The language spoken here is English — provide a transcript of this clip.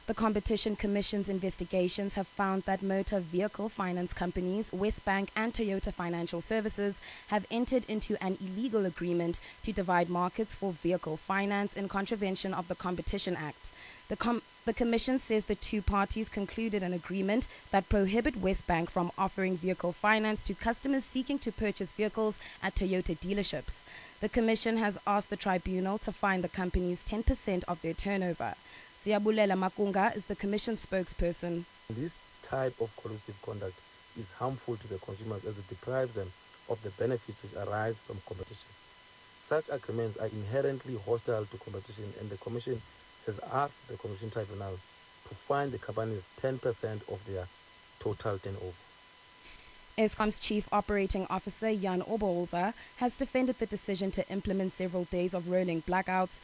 The Competition Commission's investigations have found that motor vehicle finance companies Westbank and Toyota Financial Services have entered into an illegal agreement to divide markets for vehicle finance in contravention of the Competition Act. The Commission says the two parties concluded an agreement that prohibit Westbank from offering vehicle finance to customers seeking to purchase vehicles at Toyota dealerships. The Commission has asked the tribunal to fine the companies 10% of their turnover. Siyabulela Makunga is the Commission spokesperson. This type of collusive conduct is harmful to the consumers as it deprives them of the benefits which arise from competition. Such agreements are inherently hostile to competition, and the Commission has asked the Commission Tribunal to fine the companies 10% of their total turnover. Eskom's Chief Operating Officer Jan Obolza has defended the decision to implement several days of rolling blackouts